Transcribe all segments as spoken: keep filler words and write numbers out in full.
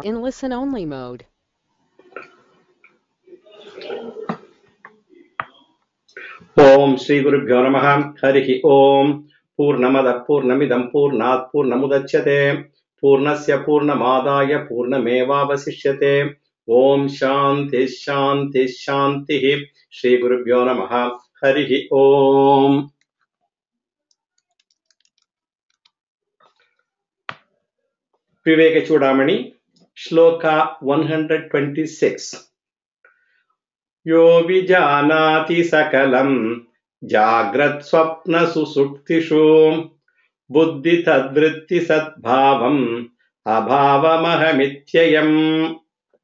in listen-only mode. Om Shri Guru Bhyo Namaha Harihi Om Purnamada Purnamidam Purnat Purnamudachyate Purnasya Purnamadaya Purnameva Vasishyate Om Shanti Shanti Shanti Shri Guru Bhyo Namaha Harihi Om. Viveka Chudamani Shloka one hundred twenty-six. Yo vijanati sakalam jagrat swapna susuktishu buddhi tadvritti sadbhavam abhavamahamityayam.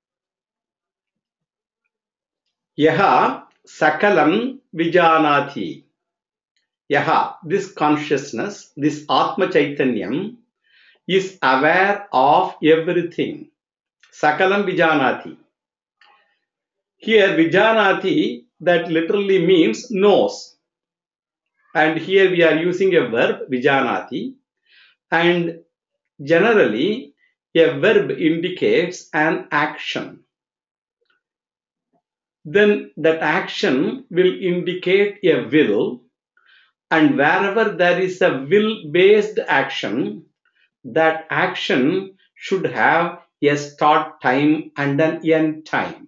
Yaha sakalam vijanati. Yaha, this consciousness, this Atma Chaitanyam is aware of everything. Sakalam vijanati. Here vijanati, that literally means knows. And here we are using a verb vijanati, and generally a verb indicates an action. Then that action will indicate a will, and wherever there is a will based action, that action should have a start time and an end time.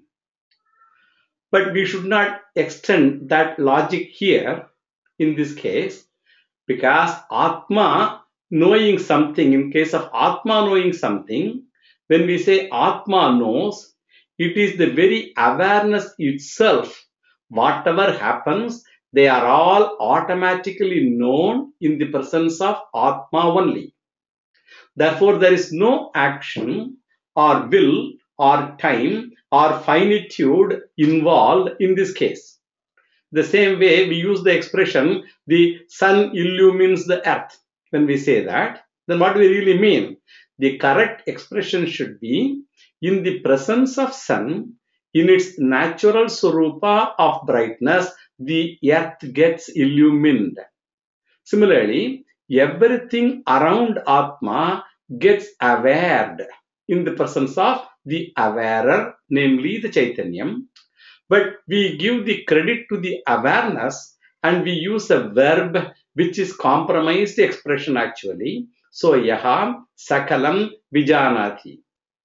But we should not extend that logic here in this case, because Atma knowing something, in case of Atma knowing something, when we say Atma knows, it is the very awareness itself. Whatever happens, they are all automatically known in the presence of Atma only. Therefore, there is no action or will or time or finitude involved in this case. The same way we use the expression, the sun illumines the earth. When we say that, then what do we really mean? The correct expression should be, in the presence of sun, in its natural swarupa of brightness, the earth gets illumined. Similarly, everything around Atma gets awared in the presence of the awarer, namely the Chaitanyam. But we give the credit to the awareness and we use a verb which is compromised expression actually. So, yaha sakalam vijanati.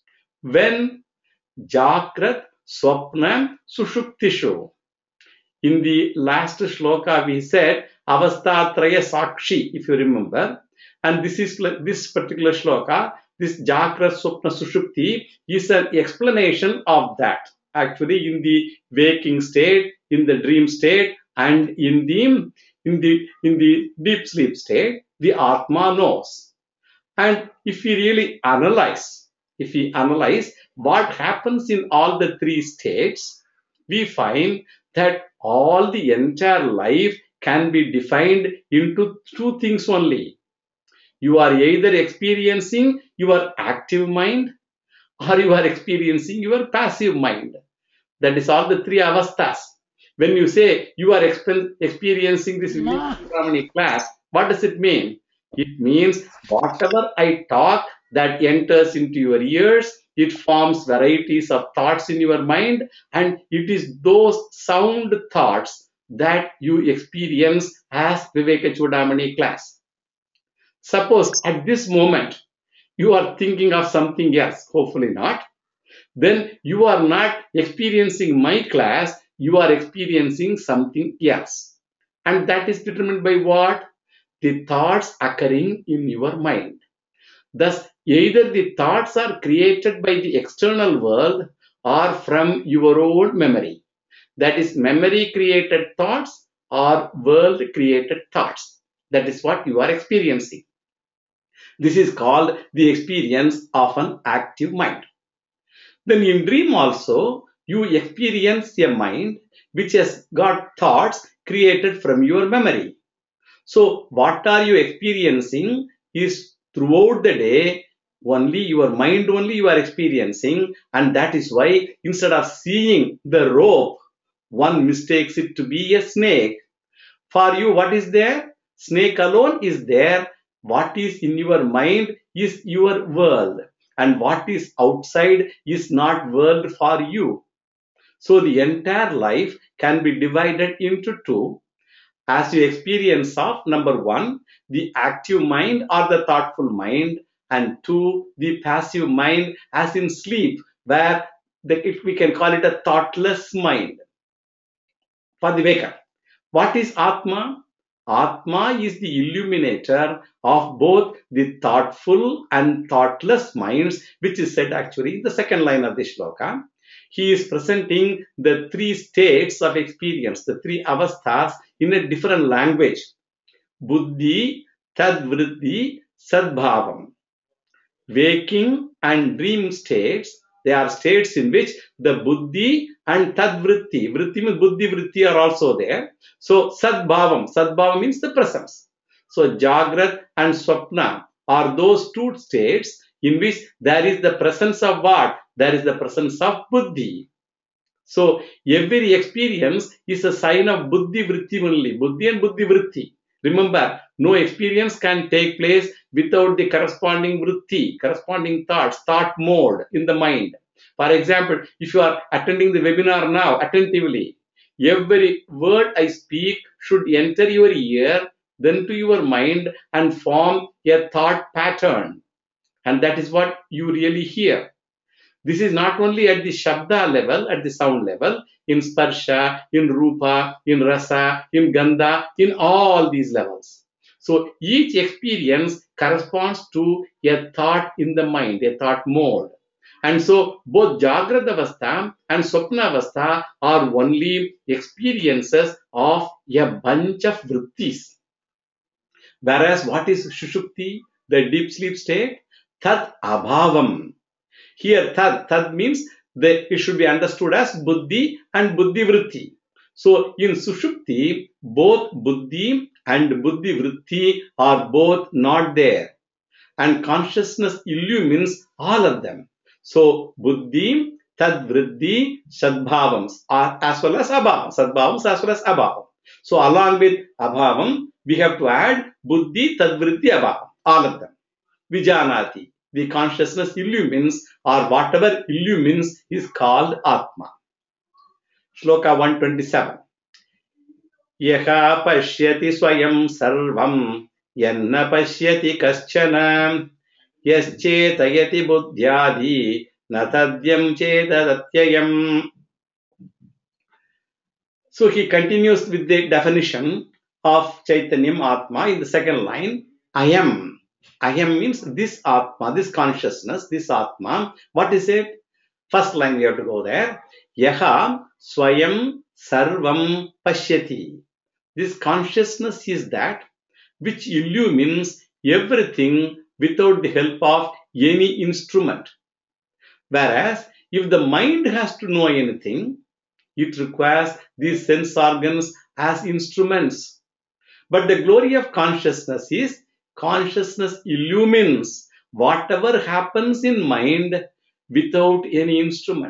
When Jagrat Swapna Sushuptishu. In the last shloka we said Avastha Traya Sakshi, if you remember. And this is this particular shloka, this Jagrat Swapna Sushupti is an explanation of that. Actually, in the waking state, in the dream state, and in the in the in the deep sleep state, the Atma knows. And if we really analyze, if we analyze what happens in all the three states, we find that all the entire life can be defined into two things only. You are either experiencing your active mind or you are experiencing your passive mind. That is all the three avasthas. When you say you are exp experiencing this Viveka class, what does it mean? It means whatever I talk that enters into your ears, it forms varieties of thoughts in your mind, and it is those sound thoughts that you experience as Viveka Chudamani class. Suppose at this moment you are thinking of something else, hopefully not. Then you are not experiencing my class, you are experiencing something else. And that is determined by what? The thoughts occurring in your mind. Thus, either the thoughts are created by the external world or from your own memory. That is memory created thoughts or world created thoughts. That is what you are experiencing. This is called the experience of an active mind. Then in dream also, you experience a mind which has got thoughts created from your memory. So what are you experiencing is throughout the day, only your mind only you are experiencing, and that is why instead of seeing the rope, one mistakes it to be a snake. For you, what is there? Snake alone is there. What is in your mind is your world. and what is outside is not world for you. So the entire life can be divided into two as you experience of number one, the active mind or the thoughtful mind, and two, the passive mind as in sleep, where the, if we can call it a thoughtless mind for the waker. What is Atma? Atma is the illuminator of both the thoughtful and thoughtless minds, which is said actually in the second line of the shloka. He is presenting the three states of experience, the three avasthas in a different language. Buddhi, Tadvritti, Sadbhavam. Waking and dream states, they are states in which the Buddhi and Tadvritti, Vritti means Buddhi, Vritti are also there. So Sadbhavam, Sadbhavam means the presence. So Jagrat and Swapna are those two states in which there is the presence of what? There is the presence of Buddhi. So every experience is a sign of Buddhi Vritti only, Buddhi and Buddhi Vritti. Remember, no experience can take place without the corresponding Vritti, corresponding thoughts, thought mode in the mind. For example, if you are attending the webinar now attentively, every word I speak should enter your ear, then to your mind and form a thought pattern. And that is what you really hear. This is not only at the Shabda level, at the sound level, in Sparsha, in Rupa, in Rasa, in Gandha, in all these levels. So each experience corresponds to a thought in the mind, a thought mode. And so both Jagrata Avastha and Swapna Avastha are only experiences of a bunch of vrittis. Whereas what is Shushupti, the deep sleep state? Tat Abhavam. Here, tad, tad means that it should be understood as buddhi and buddhi vritti. So, in Sushupti, both buddhi and buddhi vritti are both not there. And consciousness illumines all of them. So, buddhi, tad vritti, sadbhavams are as well as abhavam. Sadbhavams as well as abhavam. So, along with abhavam, we have to add buddhi, tad vritti, abhavam. All of them. Vijanati. The consciousness illumines, or whatever illumines is called Atma. Shloka one twenty-seven. Yaha pashyati swayam sarvam yanna pashyati kaschana yaschetayati buddhyadi natadyam chedadatyayam. So he continues with the definition of Chaitanyam Atma in the second line. I am. I am means this Atma, this consciousness, this Atma. What is it? First line we have to go there. Yaha swayam sarvam pashyati. This consciousness is that which illumines everything without the help of any instrument. Whereas if the mind has to know anything, it requires these sense organs as instruments. But the glory of consciousness is consciousness illumines whatever happens in mind without any instrument.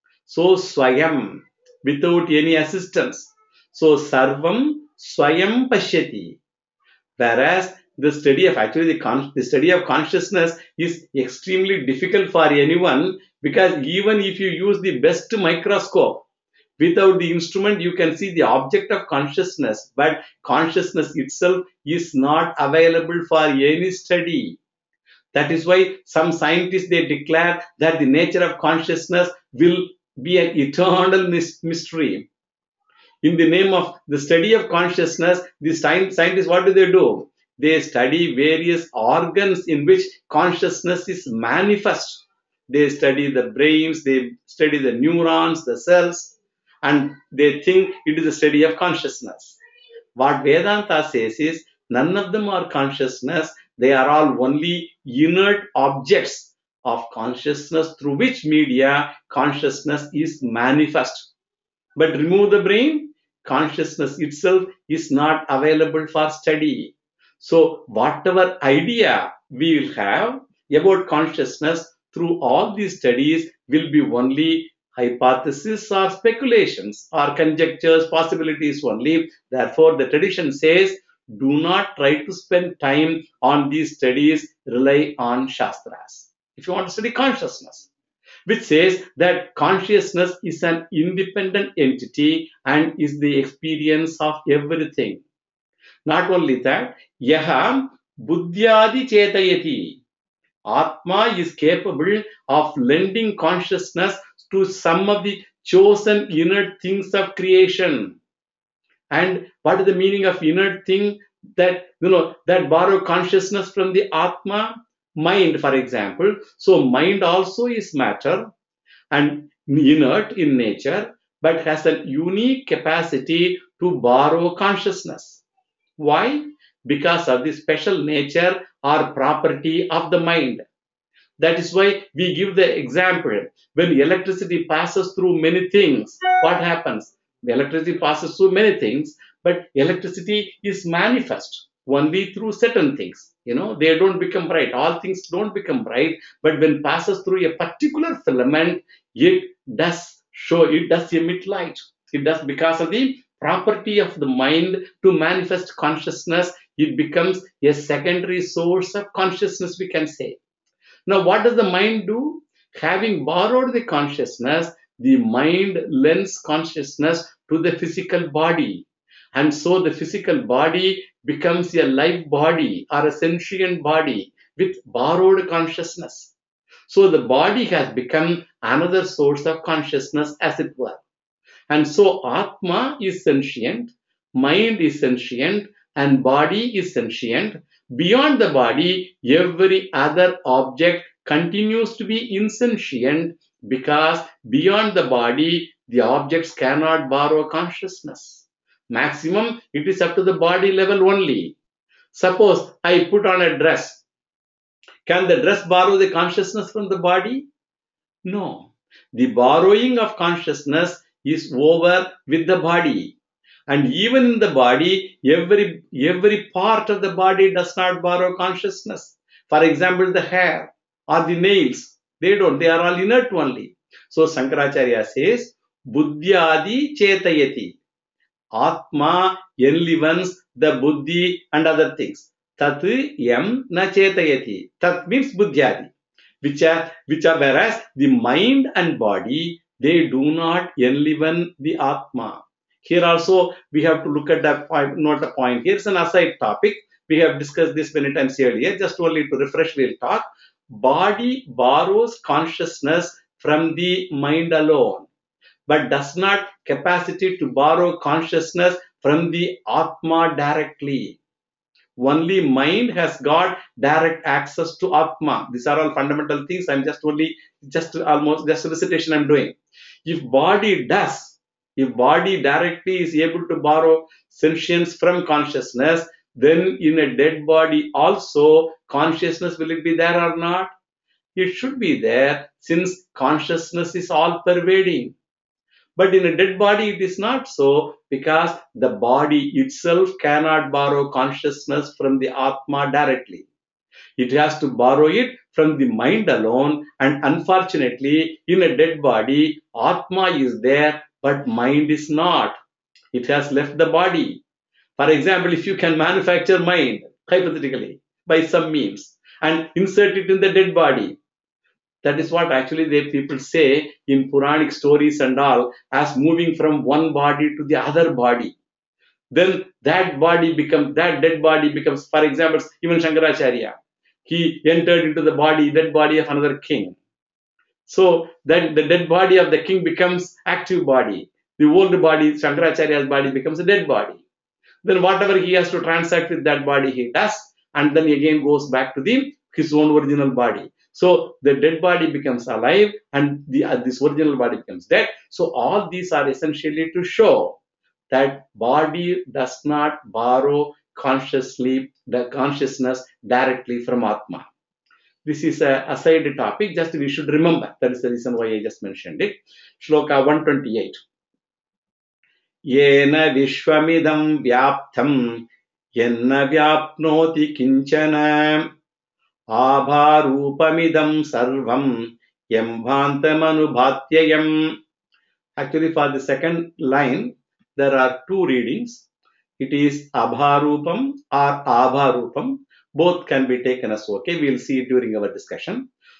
So swayam, without any assistance. So sarvam swayam pashyati. Whereas the study of actually the, con- the study of consciousness is extremely difficult for anyone, because even if you use the best microscope, without the instrument, you can see the object of consciousness, but consciousness itself is not available for any study. That is why some scientists, they declare that the nature of consciousness will be an eternal mystery. In the name of the study of consciousness, the scientists, what do they do? They study various organs in which consciousness is manifest. They study the brains, they study the neurons, the cells, and they think it is a study of consciousness. What Vedanta says is, none of them are consciousness. They are all only inert objects of consciousness through which media consciousness is manifest. But remove the brain, consciousness itself is not available for study. So whatever idea we will have about consciousness through all these studies will be only hypothesis or speculations or conjectures, possibilities only. Therefore, the tradition says, do not try to spend time on these studies, rely on Shastras. if you want to study consciousness, which says that consciousness is an independent entity and is the experience of everything. Not only that, yaha buddhyadi chetayati. Atma is capable of lending consciousness to some of the chosen inert things of creation. And what is the meaning of inert thing? That, you know, that borrow consciousness from the Atma? Mind, for example. So mind also is matter and inert in nature, but has a unique capacity to borrow consciousness. Why? Because of the special nature or property of the mind. That is why we give the example. When electricity passes through many things, what happens? The electricity passes through many things, but electricity is manifest only through certain things. You know, they don't become bright. All things don't become bright, but when passes through a particular filament, it does show, it does emit light. It does, because of the property of the mind to manifest consciousness, it becomes a secondary source of consciousness, we can say. Now, what does the mind do? Having borrowed the consciousness, the mind lends consciousness to the physical body. And so the physical body becomes a live body or a sentient body with borrowed consciousness. So the body has become another source of consciousness, as it were. And so Atma is sentient, mind is sentient, and body is sentient. Beyond the body, every other object continues to be insentient, because beyond the body, the objects cannot borrow consciousness. Maximum, it is up to the body level only. Suppose I put on a dress. Can the dress borrow the consciousness from the body? No. The borrowing of consciousness is over with the body. And even in the body, every, every part of the body does not borrow consciousness. For example, the hair or the nails, they don't, they are all inert only. So Shankaracharya says, Buddhyadi chetayati. Atma enlivens the buddhi and other things. Tat yam na chetayati. Tat means buddhyadi. Which are, which are, whereas the mind and body, they do not enliven the Atma. Here also we have to look at that point, note the point. Here's an aside topic. We have discussed this many times earlier. Just only to refresh, we'll talk. Body borrows consciousness from the mind alone, but does not capacity to borrow consciousness from the Atma directly. Only mind has got direct access to Atma. These are all fundamental things. I'm just only, just almost, just recitation I'm doing. If body does, if body directly is able to borrow sentience from consciousness, then in a dead body also, consciousness, will it be there or not? It should be there, since consciousness is all pervading. But in a dead body, it is not so, because the body itself cannot borrow consciousness from the Atma directly. It has to borrow it from the mind alone. And unfortunately, in a dead body, Atma is there, but mind is not. It has left the body. For example, if you can manufacture mind, hypothetically, by some means, and insert it in the dead body, that is what actually the people say in Puranic stories and all, as moving from one body to the other body. Then that body becomes, that dead body becomes, for example, even Shankaracharya, he entered into the body, dead body of another king. So then the dead body of the king becomes active body. The old body, Shankaracharya's body, becomes a dead body. Then whatever he has to transact with that body, he does, and then again goes back to the his own original body. So the dead body becomes alive, and the, uh, this original body becomes dead. So all these are essentially to show that body does not borrow consciously the consciousness directly from Atma. This is a aside topic, just we should remember. That is the reason why I just mentioned it. Shloka one twenty-eight. Yena vishwamidam vyaptam yenna vyapnoti kinchana abharupamidam sarvam yambhantamanubhatyayam. Actually, for the second line, there are two readings. It is abharupam or abharupam. Both can be taken as okay. We'll see it during our discussion.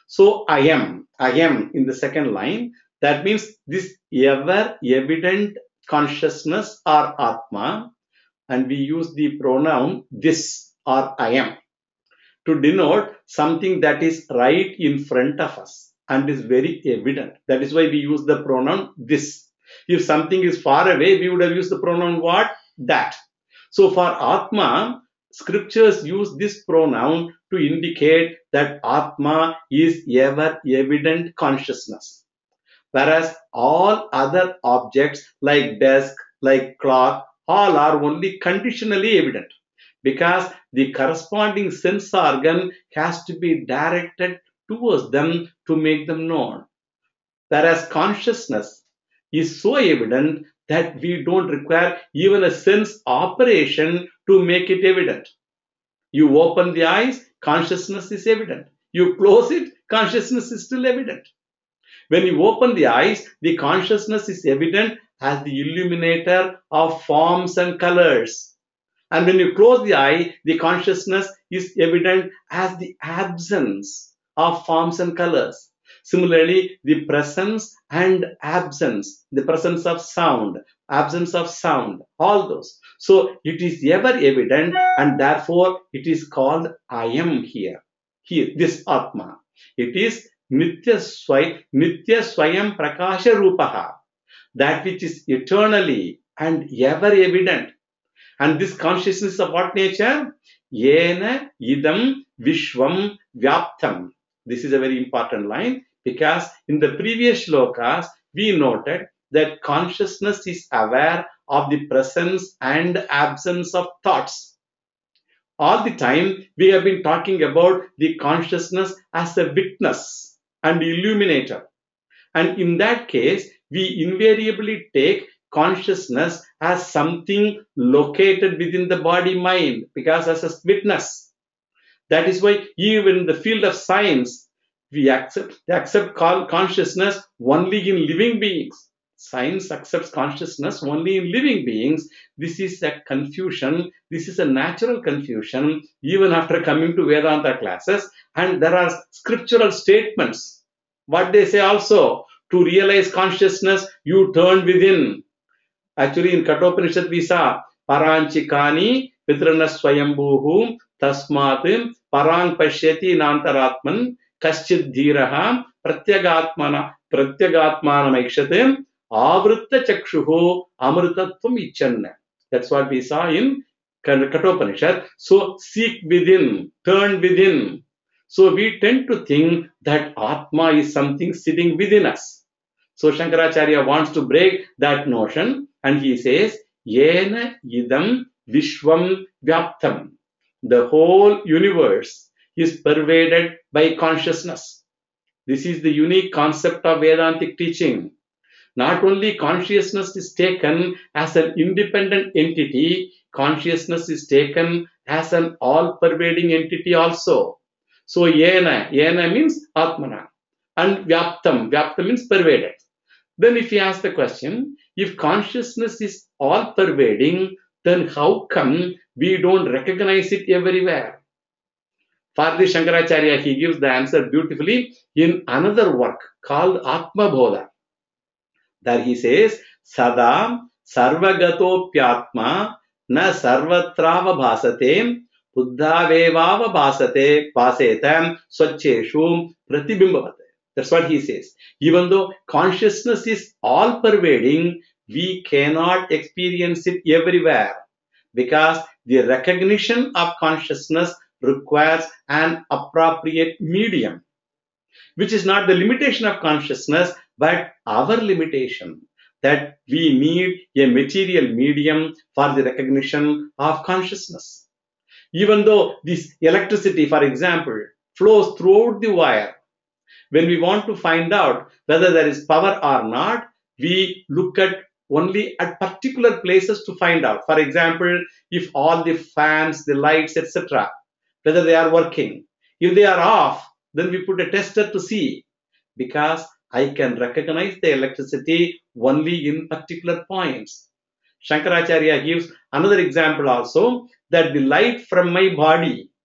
So I am, I am in the second line. That means this ever evident consciousness or Atma, and we use the pronoun this or I am to denote something that is right in front of us and is very evident. That is why we use the pronoun this. If something is far away, we would have used the pronoun what? That. So for Atma, scriptures use this pronoun to indicate that Atma is ever evident consciousness. Whereas all other objects like desk, like clock, all are only conditionally evident because the corresponding sense organ has to be directed towards them to make them known. Whereas consciousness is so evident that we don't require even a sense operation to make it evident. You open the eyes, consciousness is evident. You close it, consciousness is still evident. When you open the eyes, the consciousness is evident as the illuminator of forms and colors. And when you close the eye, the consciousness is evident as the absence of forms and colors. Similarly, the presence and absence, the presence of sound, absence of sound, all those. So it is ever evident, and therefore it is called I am here. Here, this Atma. It is Nitya Sway, Nitya Swayam Prakasha Rupaha, that which is eternally and ever evident. And this consciousness of what nature? Yena idam vishwam vyaptam. This is a very important line because in the previous shlokas we noted that consciousness is aware of the presence and absence of thoughts. All the time we have been talking about the consciousness as a witness and illuminator. And in that case, we invariably take consciousness as something located within the body mind because as a witness. That is why even in the field of science, we accept, accept consciousness only in living beings. Science accepts consciousness only in living beings. This is a confusion. This is a natural confusion even after coming to Vedanta classes. And there are scriptural statements. What they say also, to realize consciousness, you turn within. Actually, in Kathopanishad we saw Paranchikani Vitrana Swayambhuhu Tasmat Parang Pashyati Nantaratman Kaschid Dhiraha Pratyagatmana Pratyagatmana Ikshate Avritta Chakshuhu Amritatvam Ichanna. That's what we saw in Kathopanishad. So seek within, turn within. So we tend to think that Atma is something sitting within us. So Shankaracharya wants to break that notion and he says, Yena idam vishwam vyaptam. The whole universe is pervaded by consciousness. This is the unique concept of Vedantic teaching. Not only consciousness is taken as an independent entity, consciousness is taken as an all-pervading entity also. So Yena, Yena means Atmana, and Vyaptam, Vyaptam means pervaded. Then if you ask the question, if consciousness is all-pervading, then how come we don't recognize it everywhere? For the Shankaracharya, he gives the answer beautifully in another work called Atma Bodha. There he says, Sada sarvagatopyatma na sarvatrava bhasate buddhavevava bhasate bhasetam swacheshu pratibimbavate. That's what he says. Even though consciousness is all-pervading, we cannot experience it everywhere because the recognition of consciousness requires an appropriate medium, which is not the limitation of consciousness, but our limitation, that we need a material medium for the recognition of consciousness. Even though this electricity, for example, flows throughout the wire, when we want to find out whether there is power or not, we look at only at particular places to find out. For example, if all the fans, the lights, et cetera, whether they are working. If they are off, then we put a tester to see, because I can recognize the electricity only in particular points. Shankaracharya gives another example also, that the light from my body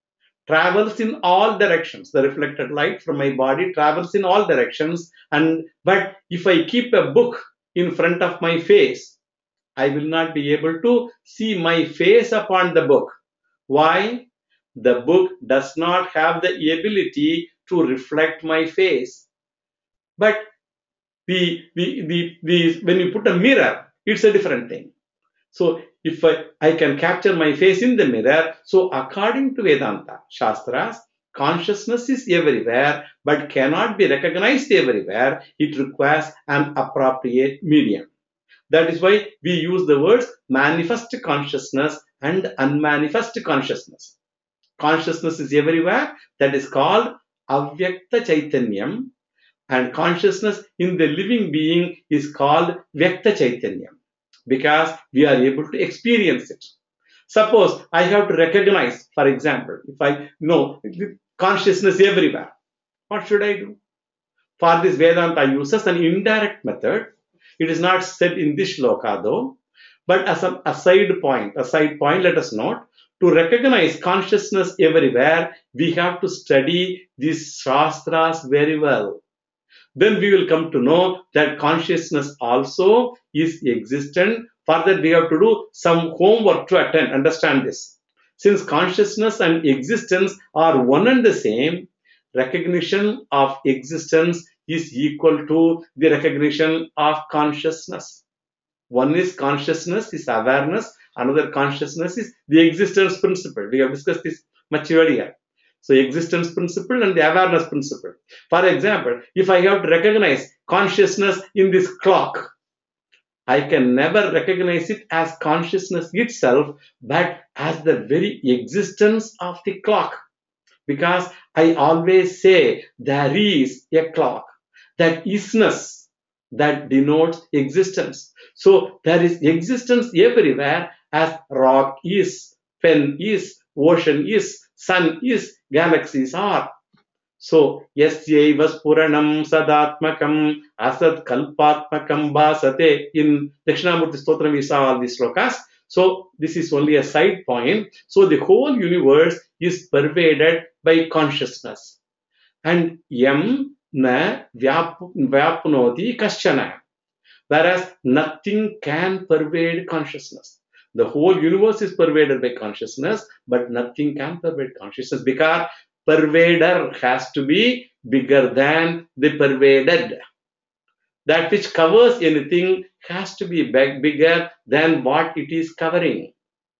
travels in all directions. The reflected light from my body travels in all directions. And but if I keep a book in front of my face, I will not be able to see my face upon the book. Why? The book does not have the ability to reflect my face. But the, the, the, the, when you put a mirror, it's a different thing. So if I, I can capture my face in the mirror, so according to Vedanta Shastras, consciousness is everywhere but cannot be recognized everywhere. It requires an appropriate medium. That is why we use the words manifest consciousness and unmanifest consciousness. Consciousness is everywhere. That is called Avyakta Chaitanyam. And consciousness in the living being is called Vyakta Chaitanyam, because we are able to experience it. Suppose I have to recognize, for example, if I know consciousness everywhere, what should I do? For this, Vedanta uses an indirect method. It is not said in this shloka though, but as a, a side point, a side point, let us note, to recognize consciousness everywhere, we have to study these shastras very well. Then we will come to know that consciousness also is existent. For that, we have to do some homework to attend. Understand this. Since consciousness and existence are one and the same, recognition of existence is equal to the recognition of consciousness. One is consciousness, is awareness. Another consciousness is the existence principle. We have discussed this much earlier. So existence principle and the awareness principle. For example, if I have to recognize consciousness in this clock, I can never recognize it as consciousness itself, but as the very existence of the clock. Because I always say there is a clock. That isness, that denotes existence. So there is existence everywhere, as rock is, pen is, ocean is, sun is, galaxies are. So, yasyaiva spuranam sadatmakam asat kalpatmakam bhasate. In Dakshinamurti Stotram we saw all these slokas. So, this is only a side point. So, the whole universe is pervaded by consciousness. And yam na vyapnoti kaschana. Whereas nothing can pervade consciousness. The whole universe is pervaded by consciousness, but nothing can pervade consciousness, because pervader has to be bigger than the pervaded. That which covers anything has to be big, bigger than what it is covering.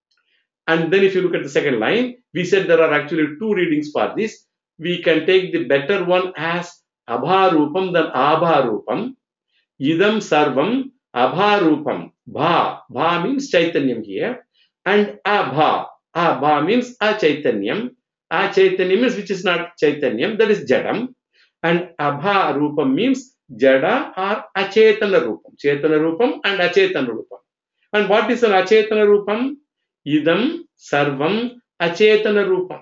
And then if you look at the second line, we said there are actually two readings for this. We can take the better one as abharupam than abharupam. Idam sarvam abharupam. Bha. Bha means chaitanyam here. And abha. Abha means a chaitanyam. A chaitanyam means which is not chaitanyam, that is jadam. And abharupam means jada or achetana rupam. Chetana rupam and achetana rupam. And what is an achetana rupam? Idam sarvam achetana rupam.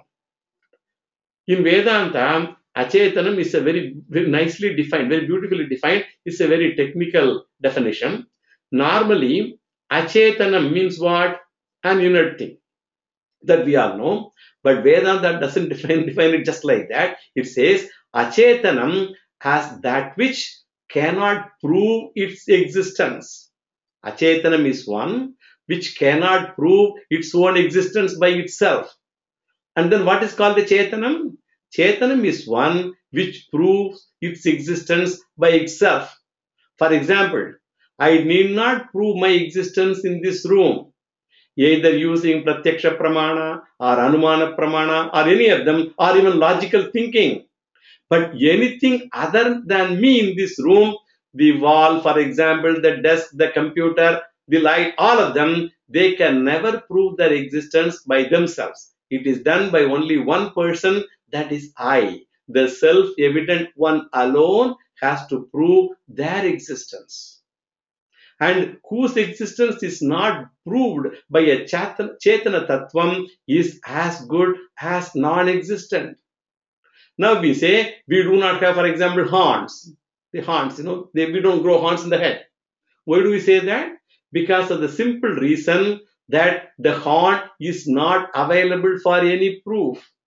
In Vedanta, Achetanam is a very, very nicely defined, very beautifully defined. It's a very technical definition. Normally, Achetanam means what? An inert thing. That we all know. But Vedanta doesn't define, define it just like that. It says Achetanam as that which cannot prove its existence. Achetanam is one which cannot prove its own existence by itself. And then what is called the Chetanam? Chetanam is one which proves its existence by itself. For example, I need not prove my existence in this room, either using Pratyaksha Pramana or Anumana Pramana or any of them, or even logical thinking. But anything other than me in this room, the wall, for example, the desk, the computer, the light, all of them, they can never prove their existence by themselves. It is done by only one person, that is I. The self-evident one alone has to prove their existence. And whose existence is not proved by a Chetana Tattvam is as good as non-existent. Now we say we do not have, for example, horns. The horns, you know, they, we don't grow horns in the head. Why do we say that? Because of the simple reason that the horn is not available for any proof.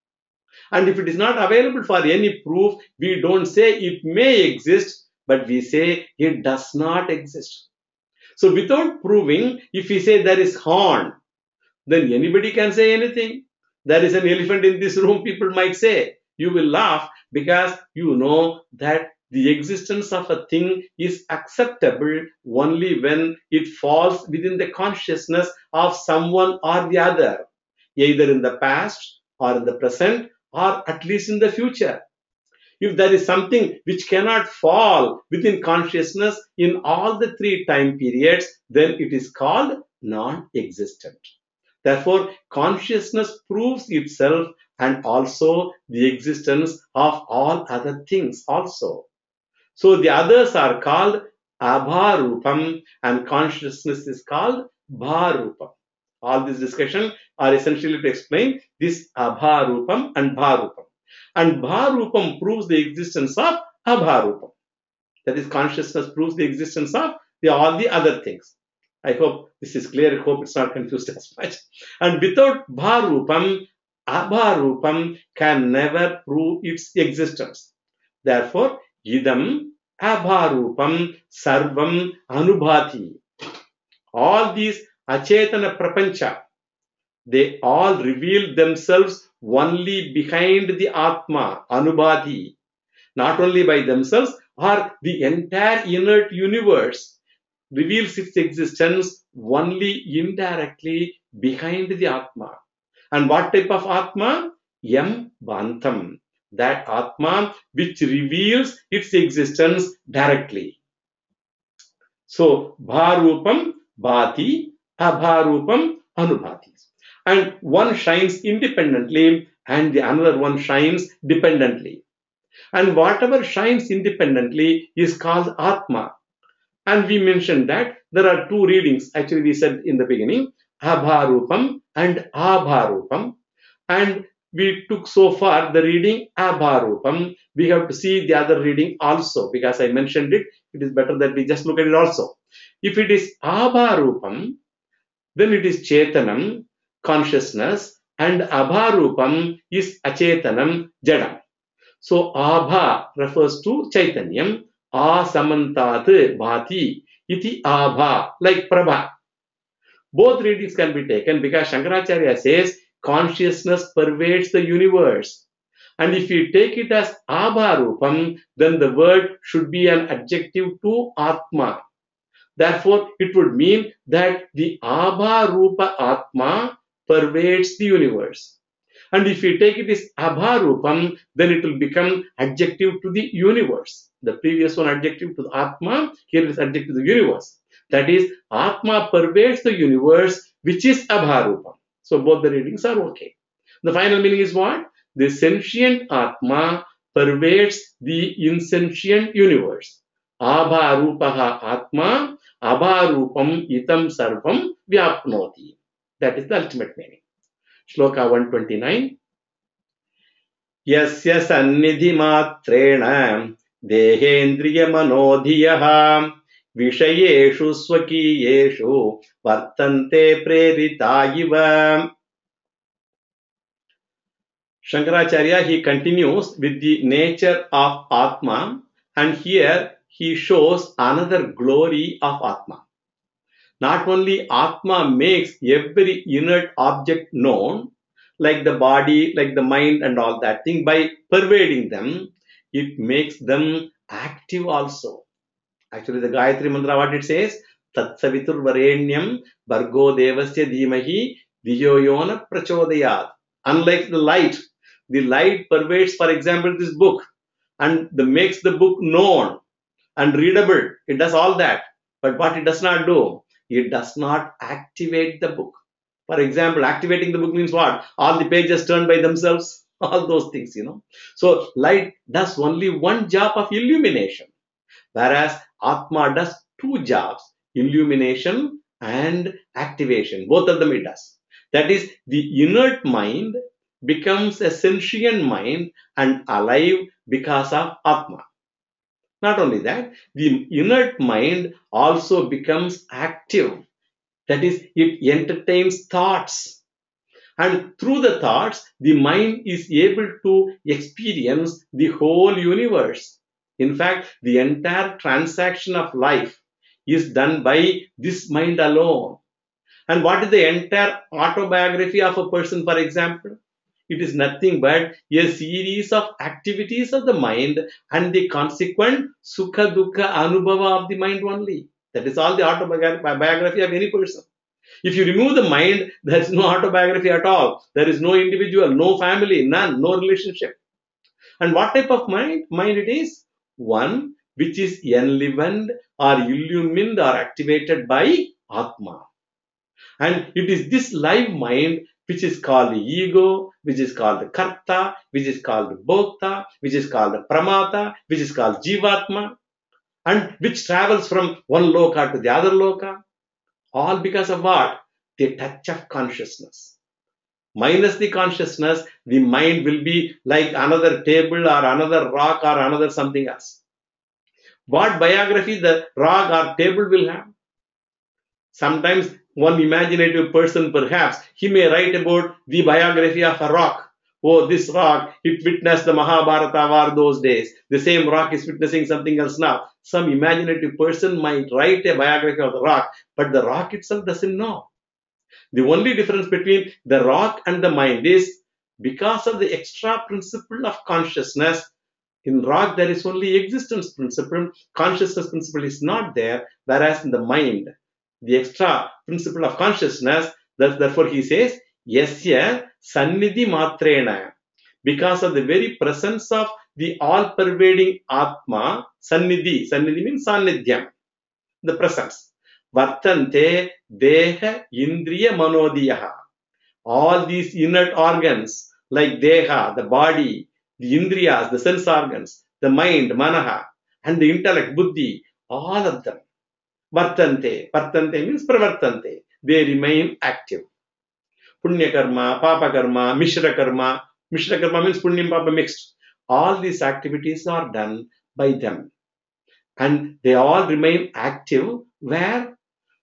And if it is not available for any proof, we don't say it may exist, but we say it does not exist. So without proving, if we say there is horn, then anybody can say anything. There is an elephant in this room, people might say. You will laugh because you know that the existence of a thing is acceptable only when it falls within the consciousness of someone or the other, either in the past or in the present or at least in the future. If there is something which cannot fall within consciousness in all the three time periods, then it is called non-existent. Therefore, consciousness proves itself and also the existence of all other things also. So the others are called abharupam and consciousness is called bharupam. All this discussion are essentially to explain this abharupam and bharupam. And bharupam proves the existence of abharupam. That is, consciousness proves the existence of the, all the other things. I hope this is clear. I hope it's not confused as much. And without bharupam, abharupam can never prove its existence. Therefore, idam abharupam sarvam anubhati. All these achetana prapancha, they all reveal themselves only behind the Atma, Anubhati, not only by themselves, or the entire inert universe reveals its existence only indirectly behind the Atma. And what type of Atma? Yam Bantam, that Atma which reveals its existence directly. So, Bharupam Bhati, Abharupam Anubhati. And one shines independently and the another one shines dependently. And whatever shines independently is called Atma. And we mentioned that there are two readings. Actually, we said in the beginning, Abharupam and Abharupam. And we took so far the reading Abharupam. We have to see the other reading also because I mentioned it. It is better that we just look at it also. If it is Abharupam, then it is Chetanam, consciousness, and Abharupam is Achetanam, Jadam. So Abha refers to Chaitanyam, Asamantat Bhati, iti Abha, like Prabha. Both readings can be taken because Shankaracharya says consciousness pervades the universe. And if you take it as Abharupam, then the word should be an adjective to Atma. Therefore, it would mean that the Abharupa Atma pervades the universe. And if you take it as Abharupam, then it will become adjective to the universe. The previous one adjective to the Atma, here is adjective to the universe. That is, Atma pervades the universe, which is Abharupam. So both the readings are okay. The final meaning is what? The sentient Atma pervades the insentient universe. Abharupaha Atma, Abharupam itam sarvam vyapnoti. That is the ultimate meaning. Shloka one twenty-nine. Yasya sannidhi matrena dehendriya manodhiyaha vishayeshu swakiyeshu vartante preritayiva. Shankaracharya, he continues with the nature of Atma, and here he shows another glory of Atma. Not only Atma makes every inert object known, like the body, like the mind and all that thing, by pervading them, it makes them active also. Actually, the Gayatri Mantra, what it says? Tat savitur varenyam bhargo devasya dhimahi dhiyo yona prachodayat. Unlike the light, the light pervades, for example, this book and the, makes the book known and readable. It does all that. But what it does not do? It does not activate the book. For example, activating the book means what? All the pages turn by themselves, all those things, you know. So light does only one job of illumination, whereas Atma does two jobs, illumination and activation. Both of them it does. That is, the inert mind becomes a sentient mind and alive because of Atma. Not only that, the inert mind also becomes active. That is, it entertains thoughts. And through the thoughts, the mind is able to experience the whole universe. In fact, the entire transaction of life is done by this mind alone. And what is the entire autobiography of a person, for example? It is nothing but a series of activities of the mind and the consequent sukha dukkha anubhava of the mind only. That is all the autobiography of any person. If you remove the mind, there is no autobiography at all. There is no individual, no family, none, no relationship. And what type of mind? Mind it is? One which is enlivened or illumined or activated by Atma. And it is this live mind which is called the ego, which is called the karta, which is called the bhokta, which is called the pramata, which is called jivatma, and which travels from one loka to the other loka. All because of what? The touch of consciousness. Minus the consciousness, the mind will be like another table or another rock or another something else. What biography the rock or table will have? Sometimes one imaginative person, perhaps, he may write about the biography of a rock. Oh, this rock, it witnessed the Mahabharata war those days. The same rock is witnessing something else now. Some imaginative person might write a biography of the rock, but the rock itself doesn't know. The only difference between the rock and the mind is because of the extra principle of consciousness. In rock, there is only existence principle. Consciousness principle is not there, whereas in the mind, the extra principle of consciousness, therefore he says, Yasya Sannidhi Matrena. Because of the very presence of the all-pervading Atma, Sannidhi, Sannidhi means Sannidhyam, the presence. Vartante Deha Indriya Manodiyaha. All these inert organs like Deha, the body, the Indriyas, the sense organs, the mind, Manaha, and the intellect, Buddhi, all of them. Vartante. Vartante means pravartante. They remain active. Punya karma, papa karma, mishra karma. Mishra karma means punyam papa mixed. All these activities are done by them. And they all remain active where?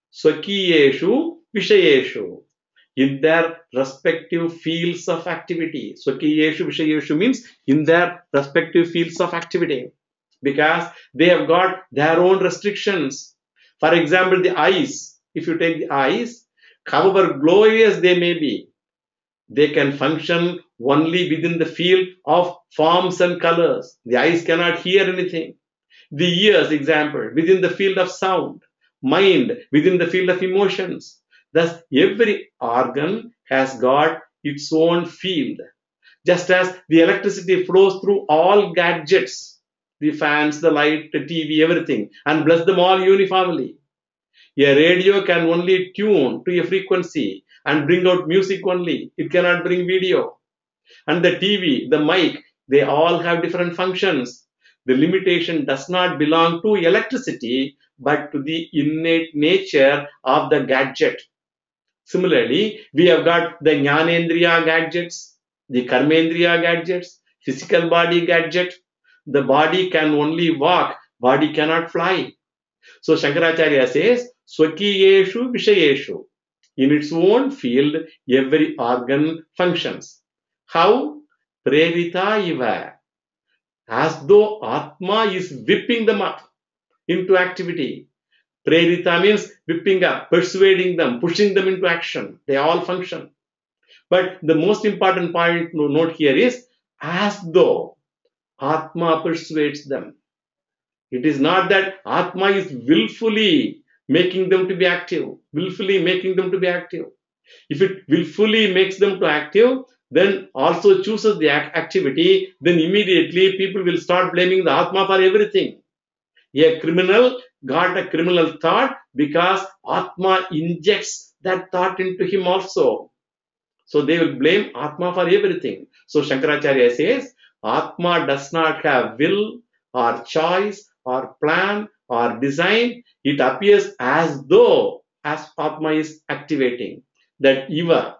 Swakiyeshu Vishayeshu. In their respective fields of activity. Swakiyeshu Vishayeshu means in their respective fields of activity. Because they have got their own restrictions. For example, the eyes. If you take the eyes, however glorious they may be, they can function only within the field of forms and colors. The eyes cannot hear anything. The ears, example, within the field of sound. Mind, within the field of emotions. Thus, every organ has got its own field. Just as the electricity flows through all gadgets, the fans, the light, the T V, everything, and bless them all uniformly. A radio can only tune to a frequency and bring out music only. It cannot bring video. And the T V, the mic, they all have different functions. The limitation does not belong to electricity, but to the innate nature of the gadget. Similarly, we have got the Jnanendriya gadgets, the Karmendriya gadgets, physical body gadget. The body can only walk, body cannot fly. So Shankaracharya says, Swakiyeshu Vishayeshu. In its own field, every organ functions. How? Prerita iva. As though Atma is whipping them up into activity. Prerita means whipping up, persuading them, pushing them into action. They all function. But the most important point to note here is, as though Atma persuades them. It is not that Atma is willfully making them to be active, willfully making them to be active. If it willfully makes them to active, then also chooses the activity, then immediately people will start blaming the Atma for everything. A criminal got a criminal thought because Atma injects that thought into him also. So they will blame Atma for everything. So Shankaracharya says, Atma does not have will or choice or plan or design. It appears as though as Atma is activating. That Iva,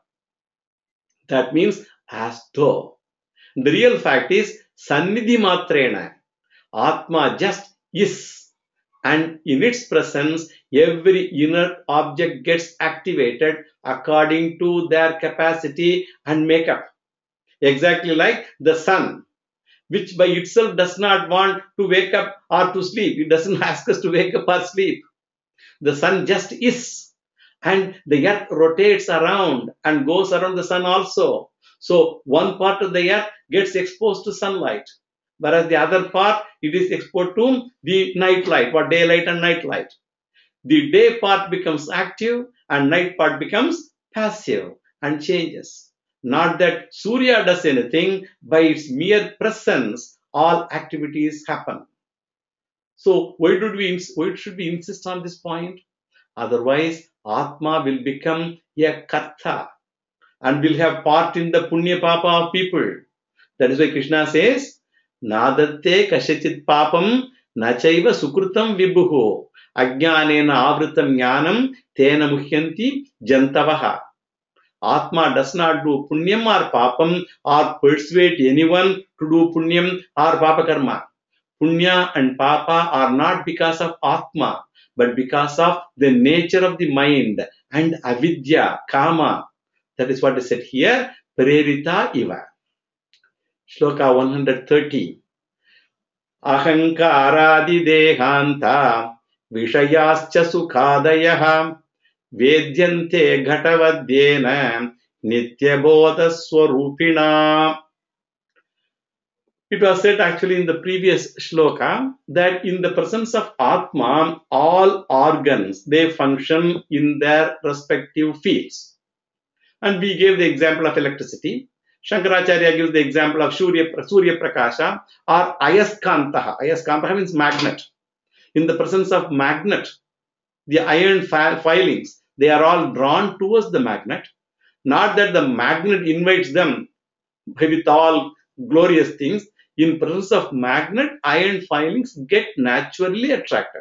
that means as though. The real fact is Sannidhi Matrena. Atma just is. And in its presence, every inert object gets activated according to their capacity and makeup. Exactly like the sun, which by itself does not want to wake up or to sleep. It doesn't ask us to wake up or sleep. The sun just is. And the earth rotates around and goes around the sun also. So one part of the earth gets exposed to sunlight, whereas the other part, it is exposed to the night light, or daylight and night light. The day part becomes active and night part becomes passive and changes. Not that Surya does anything, by its mere presence, all activities happen. So why did we why should we insist on this point? Otherwise, Atma will become a karta and will have part in the punya papa of people. That is why Krishna says, Nadatte kashachit papam nachaiva sukrutam vibhuho ajnanena avritam jnanam tena muhyanti jantavaha. Atma does not do punyam or papam or persuade anyone to do punyam or papa karma. Punya and papa are not because of Atma, but because of the nature of the mind and avidya, kama. That is what is said here, prerita iva. Shloka one hundred thirty. Ahankaradi dehanta vishayascha sukhadayaha vedyante ghatavadyena nityabodha swarupina. It was said actually in the previous shloka that in the presence of Atma, all organs, they function in their respective fields. And we gave the example of electricity. Shankaracharya gives the example of Surya, Surya Prakasha or Ayaskantaha. Ayaskantaha means magnet. In the presence of magnet, the iron filings, they are all drawn towards the magnet. Not that the magnet invites them with all glorious things. In presence of magnet, iron filings get naturally attracted.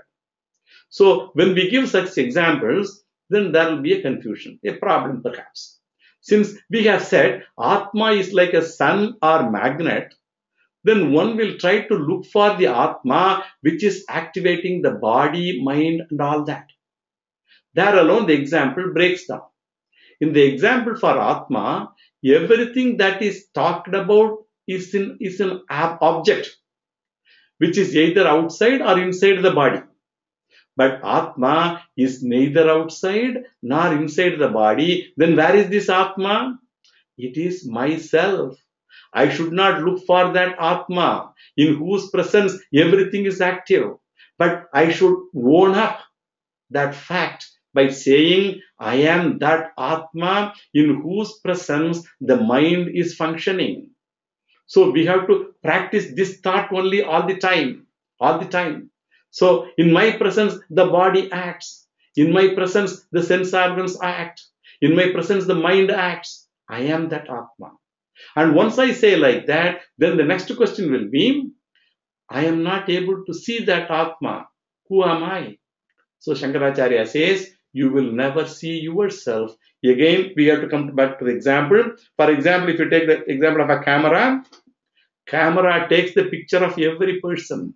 So when we give such examples, then there will be a confusion, a problem perhaps. Since we have said Atma is like a sun or magnet, then one will try to look for the Atma which is activating the body, mind and all that. There alone the example breaks down. In the example for Atma, everything that is talked about is in is an object which is either outside or inside the body. But Atma is neither outside nor inside the body. Then where is this Atma? It is myself. I should not look for that Atma in whose presence everything is active. But I should own up that fact by saying I am that Atma in whose presence the mind is functioning. So we have to practice this thought only all the time, all the time. So in my presence, the body acts. In my presence, the sense organs act. In my presence, the mind acts. I am that Atma. And once I say like that, then the next question will be, I am not able to see that Atma. Who am I? So Shankaracharya says, you will never see yourself. Again, we have to come back to the example. For example, if you take the example of a camera, camera takes the picture of every person,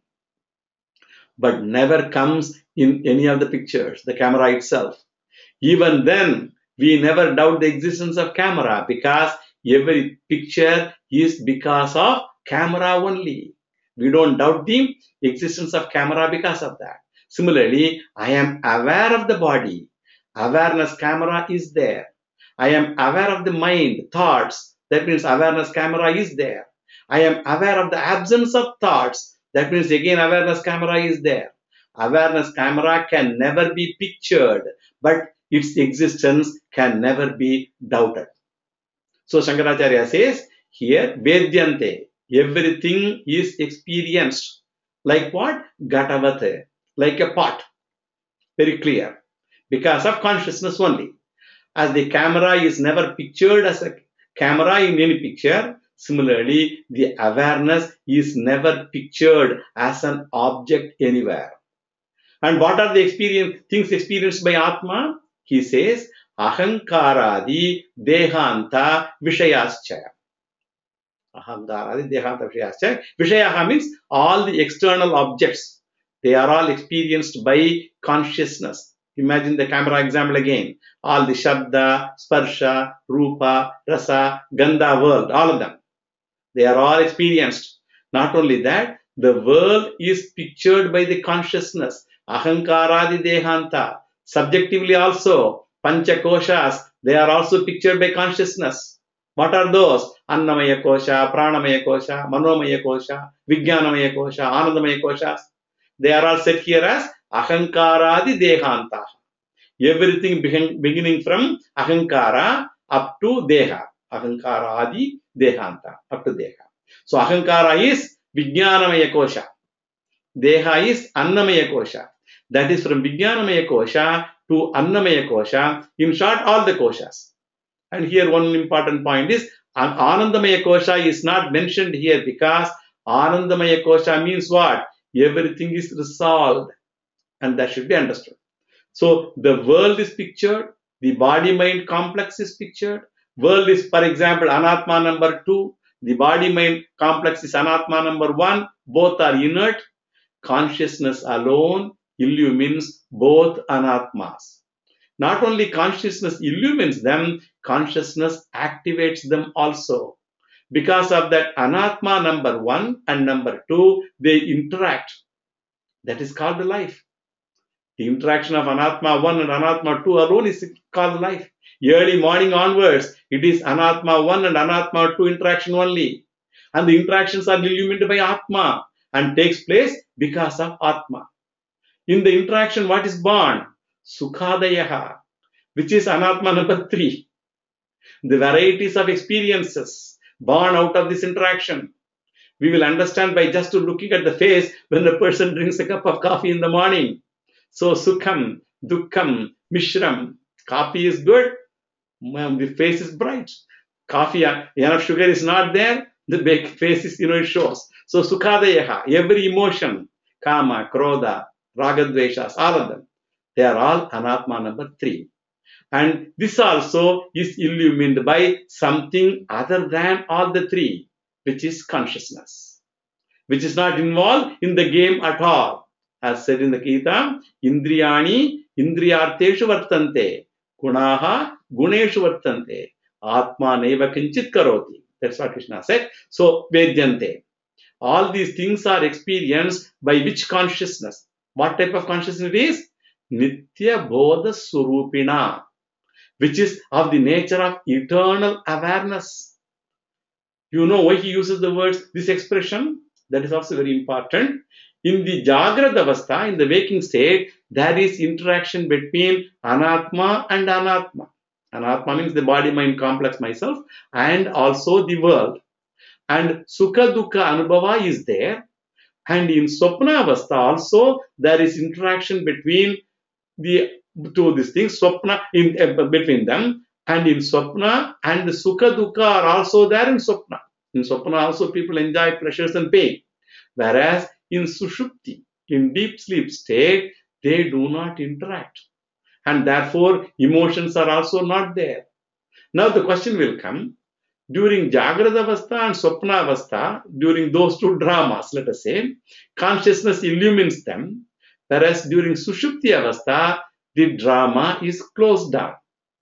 but never comes in any of the pictures, the camera itself. Even then, we never doubt the existence of camera because every picture is because of camera only. We don't doubt the existence of camera because of that. Similarly, I am aware of the body. Awareness camera is there. I am aware of the mind, thoughts. That means awareness camera is there. I am aware of the absence of thoughts. That means again awareness camera is there. Awareness camera can never be pictured, but its existence can never be doubted. So Shankaracharya says here, Vedyante, everything is experienced. Like what? Gatavate, like a pot. Very clear. Because of consciousness only. As the camera is never pictured as a camera in any picture, similarly, the awareness is never pictured as an object anywhere. And what are the experience, things experienced by Atma? He says, Ahankaradi Dehanta Vishayascha. Ahankaradi Dehanta Vishayascha. Vishayaha means all the external objects. They are all experienced by consciousness. Imagine the camera example again. All the Shabda, Sparsha, Rupa, Rasa, Gandha world, all of them. They are all experienced. Not only that, the world is pictured by the consciousness. Ahankaradi Dehanta. Subjectively also, Panchakoshas, they are also pictured by consciousness. What are those? Annamaya Kosha, Pranamaya Kosha, Manomaya Kosha, Vijnanamaya Kosha, Anandamaya Koshas. They are all set here as Ahankaradi Dehanta. Everything beginning from Ahankara up to Deha. Ahankara Adi Dehanta up to Deha. So Ahankara is Vijnanamaya Kosha. Deha is Annamaya Kosha. That is from Vijnanamaya Kosha to Annamaya Kosha. In short, all the Koshas. And here one important point is Anandamaya Kosha is not mentioned here because Anandamaya Kosha means what? Everything is resolved. And that should be understood. So the world is pictured, the body-mind complex is pictured. World is, for example, Anatma number two. The body-mind complex is Anatma number one. Both are inert. Consciousness alone illumines both Anatmas. Not only consciousness illumines them, consciousness activates them also. Because of that Anatma number one and number two, they interact. That is called the life. The interaction of Anatma one and Anatma two alone is called life. Early morning onwards, it is Anatma one and Anatma two interaction only. And the interactions are illuminated by Atma and takes place because of Atma. In the interaction, what is born? Sukhadayaha, which is Anatma number three. The varieties of experiences born out of this interaction. We will understand by just looking at the face when the person drinks a cup of coffee in the morning. So Sukham, Dukkham, Mishram. Coffee is good, the face is bright. Coffee, enough sugar is not there, the face is, you know, it shows. So Sukhadayaha, every emotion, Kama, Krodha, Ragadveshas, all of them, they are all Anatma number three. And this also is illumined by something other than all the three, which is consciousness, which is not involved in the game at all. As said in the Gita, Indriyani Indriyarteshu vartante, Gunaha Guneshu vartante, Atma neva kinchit karoti. That's what Krishna said. So, Vedyante. All these things are experienced by which consciousness? What type of consciousness it is? Nitya Bodha Surupina, which is of the nature of eternal awareness. You know why he uses the words, this expression? That is also very important. In the Jagrata Avastha, in the waking state, there is interaction between Anatma and Anatma. Anatma means the body-mind complex myself and also the world. And Sukha Dukkha Anubhava is there. And in Swapna Avastha also, there is interaction between the two these things, Swapna, in, uh, between them. And in Swapna and Sukha Dukkha are also there in Swapna. In Swapna also people enjoy pleasures and pain. Whereas in Sushupti, in deep sleep state, they do not interact. And therefore, emotions are also not there. Now the question will come, during Jagrata Avastha and Swapna Avastha, during those two dramas, let us say, consciousness illumines them. Whereas during Sushupti Avastha, the drama is closed down.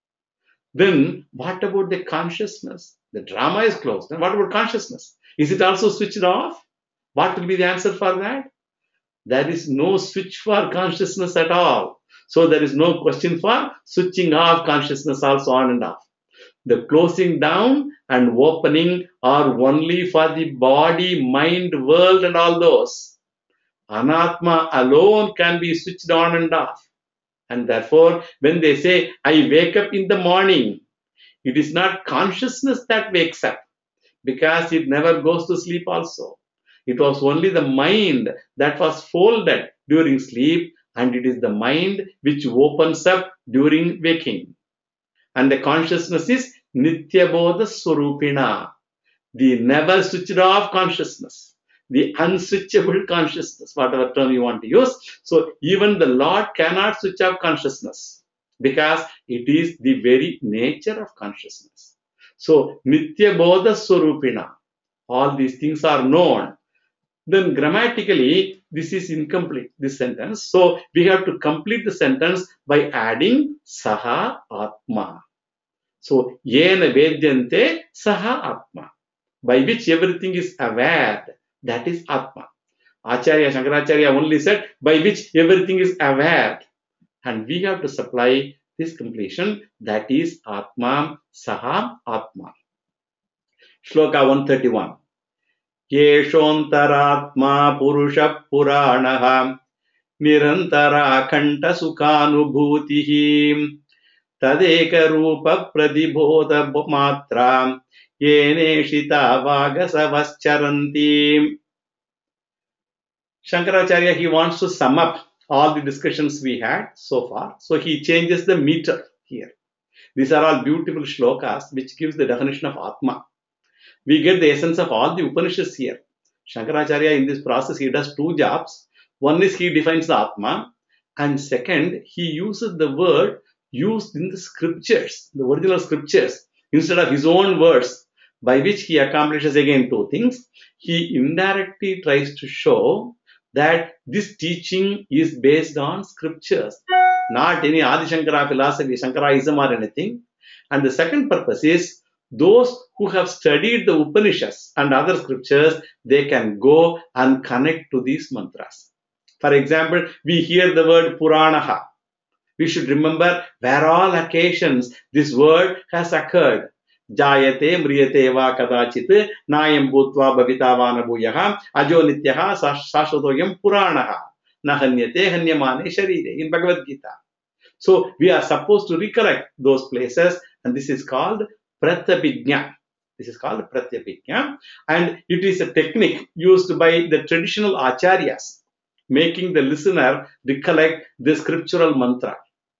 Then what about the consciousness? The drama is closed. And what about consciousness? Is it also switched off? What will be the answer for that? There is no switch for consciousness at all. So there is no question for switching off consciousness also on and off. The closing down and opening are only for the body, mind, world and all those. Anatma alone can be switched on and off. And therefore, when they say, I wake up in the morning, it is not consciousness that wakes up, because it never goes to sleep also. It was only the mind that was folded during sleep, and it is the mind which opens up during waking. And the consciousness is Nitya Bodha Swarupina, the never switched off consciousness, the unswitchable consciousness, whatever term you want to use. So even the Lord cannot switch off consciousness, because it is the very nature of consciousness. So Nitya Bodha Swarupina, all these things are known. then grammatically this is incomplete, this sentence. So we have to complete the sentence by adding saha atma. So yena vedyante saha atma, by which everything is aware, that is atma. Acharya Shankaracharya only said by which everything is aware, and we have to supply this completion, that is atma, saha atma. Shloka one thirty-one. Yeshontaratma purusha puranaha nirantara akhanta sukhanubhutihi tadeka rupa pradibodha matra yeneshita vagasavascharanti. Shankaracharya, he wants to sum up all the discussions we had so far. So he changes the meter here. These are all beautiful shlokas which gives the definition of Atma. We get the essence of all the Upanishads here. Shankaracharya, in this process, he does two jobs. One is he defines the Atma, and second, he uses the word used in the scriptures, the original scriptures, instead of his own words, by which he accomplishes again two things. He indirectly tries to show that this teaching is based on scriptures, not any Adi Shankara philosophy, Shankaraism or anything. And the second purpose is those who have studied the Upanishads and other scriptures, they can go and connect to these mantras. For example, we hear the word Puranaha. We should remember where all occasions this word has occurred. Jayate mriyate va kadachit nayam bhutva bhavitavana bhuyaha ajo nityaha sashvatoyam puranaha nahanyate hanyamane sharire, in Bhagavad Gita. So we are supposed to recollect those places, and this is called pratyabhijna. This is called pratyabhijna, and it is a technique used by the traditional acharyas, making the listener recollect the scriptural mantra.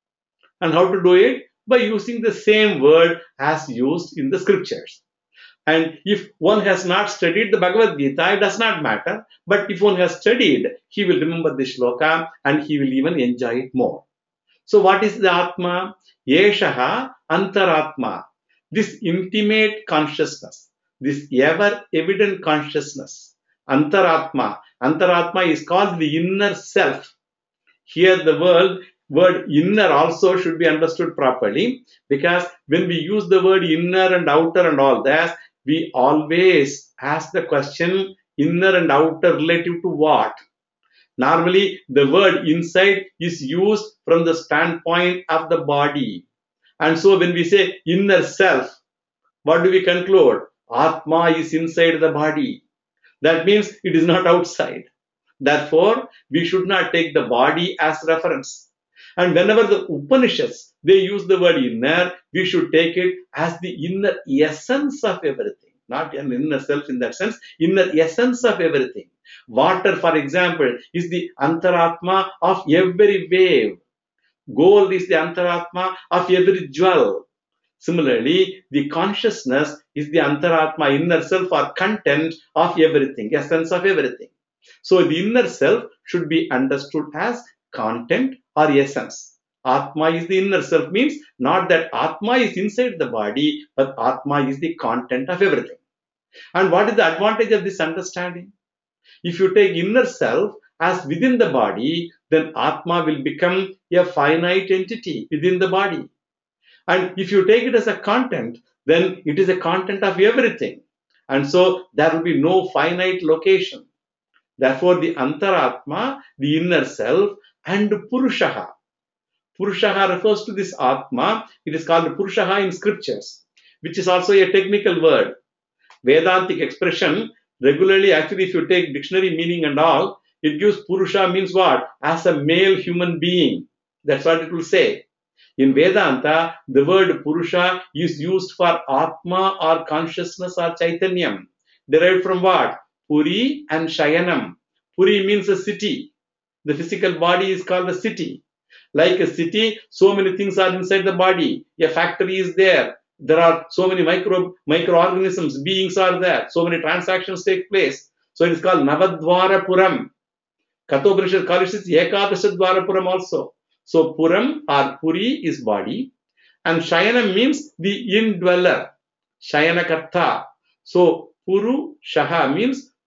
And how to do it? By using the same word as used in the scriptures. And if one has not studied the Bhagavad Gita, it does not matter. But if one has studied, he will remember the shloka and he will even enjoy it more. So what is the Atma? Yeshaha Antaratma. This intimate consciousness, this ever-evident consciousness, Antaratma. Antaratma is called the inner self. Here the word word inner also should be understood properly, because when we use the word inner and outer and all that, we always ask the question, inner and outer relative to what? Normally, the word inside is used from the standpoint of the body. And so when we say inner self, what do we conclude? Atma is inside the body. That means it is not outside. Therefore, we should not take the body as reference. And whenever the Upanishads, they use the word inner, we should take it as the inner essence of everything. Not an inner self in that sense, inner essence of everything. Water, for example, is the antaratma of every wave. Gold is the antaratma of every jewel. Similarly, the consciousness is the antaratma, inner self or content of everything, essence of everything. So the inner self should be understood as content or essence. Atma is the inner self, means not that Atma is inside the body, but Atma is the content of everything. And what is the advantage of this understanding? If you take inner self as within the body, then Atma will become a finite entity within the body. And if you take it as a content, then it is a content of everything. And so there will be no finite location. Therefore, the Antaratma, the inner self, and Purushaha. Purushaha refers to this Atma. It is called Purushaha in scriptures, which is also a technical word. Vedantic expression, regularly, actually, if you take dictionary meaning and all, it gives Purusha means what? As a male human being. That's what it will say. In Vedanta, the word Purusha is used for Atma or consciousness or Chaitanyam. Derived from what? Puri and Shayanam. Puri means a city. The physical body is called a city. Like a city, so many things are inside the body. A factory is there. There are so many micro microorganisms, beings are there. So many transactions take place. So it is called Navadvara Puram. Kathopanishad calls it Ekadashadvara Puram also. So Puram or Puri is body. And Shayanam means the indweller. Shayanakartha. So Puru Shaha means